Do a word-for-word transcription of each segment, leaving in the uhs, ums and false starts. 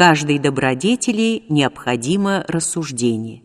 каждой добродетели необходимо рассуждение.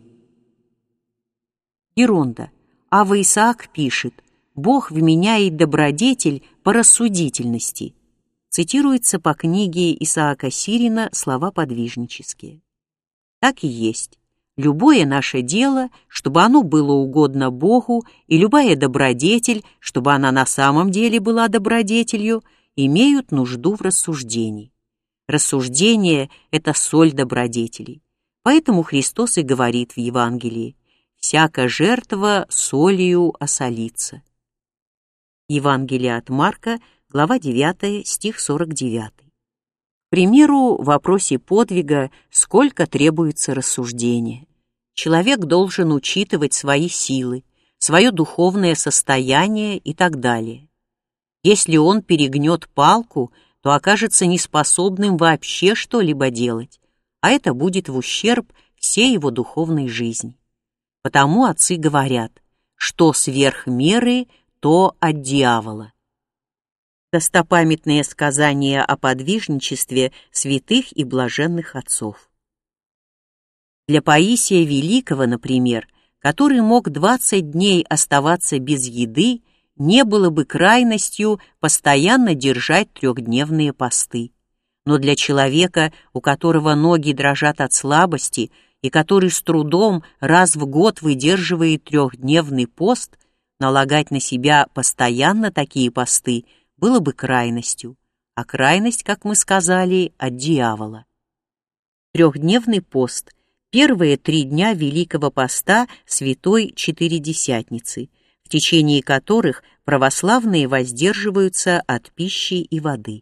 Геронда. Ава Исаак пишет: «Бог вменяет добродетель по рассудительности». Цитируется по книге Исаака Сирина слова подвижнические. Так и есть. Любое наше дело, чтобы оно было угодно Богу, и любая добродетель, чтобы она на самом деле была добродетелью, имеют нужду в рассуждении. Рассуждение — это соль добродетелей. Поэтому Христос и говорит в Евангелии: «Всяка жертва солью осолится». Евангелие от Марка, глава девятая, стих сорок девятый. К примеру, в вопросе подвига сколько требуется рассуждения. Человек должен учитывать свои силы, свое духовное состояние и так далее. Если он перегнет палку, то окажется неспособным вообще что-либо делать, а это будет в ущерб всей его духовной жизни. Потому отцы говорят, что сверх меры, то от дьявола. Достопамятные сказания о подвижничестве святых и блаженных отцов. Для Паисия Великого, например, который мог двадцать дней оставаться без еды, не было бы крайностью постоянно держать трехдневные посты. Но для человека, у которого ноги дрожат от слабости и который с трудом раз в год выдерживает трехдневный пост, налагать на себя постоянно такие посты было бы крайностью, а крайность, как мы сказали, от дьявола. Трехдневный пост — первые три дня Великого Поста Святой Четыредесятницы, в течение которых православные воздерживаются от пищи и воды.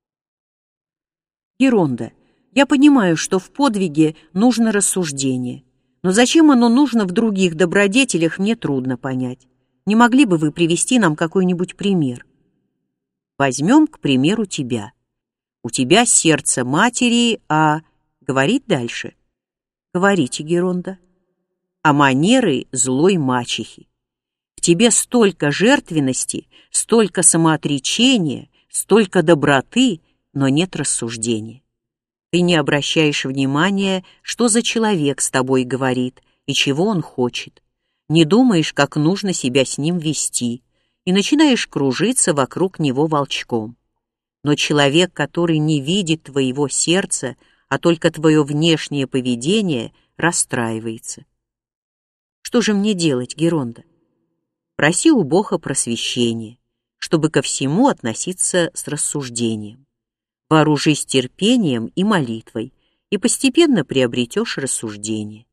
Геронда. Я понимаю, что в подвиге нужно рассуждение, но зачем оно нужно в других добродетелях, мне трудно понять. Не могли бы вы привести нам какой-нибудь пример? Возьмем, к примеру, тебя. У тебя сердце матери, а... Говорить дальше? Говорите, Геронда. А манеры злой мачехи. В тебе столько жертвенности, столько самоотречения, столько доброты, но нет рассуждения. Ты не обращаешь внимания, что за человек с тобой говорит и чего он хочет. Не думаешь, как нужно себя с ним вести, и начинаешь кружиться вокруг него волчком. Но человек, который не видит твоего сердца, а только твое внешнее поведение, расстраивается. Что же мне делать, Геронда? Проси у Бога просвещения, чтобы ко всему относиться с рассуждением. Вооружись терпением и молитвой, и постепенно приобретешь рассуждение.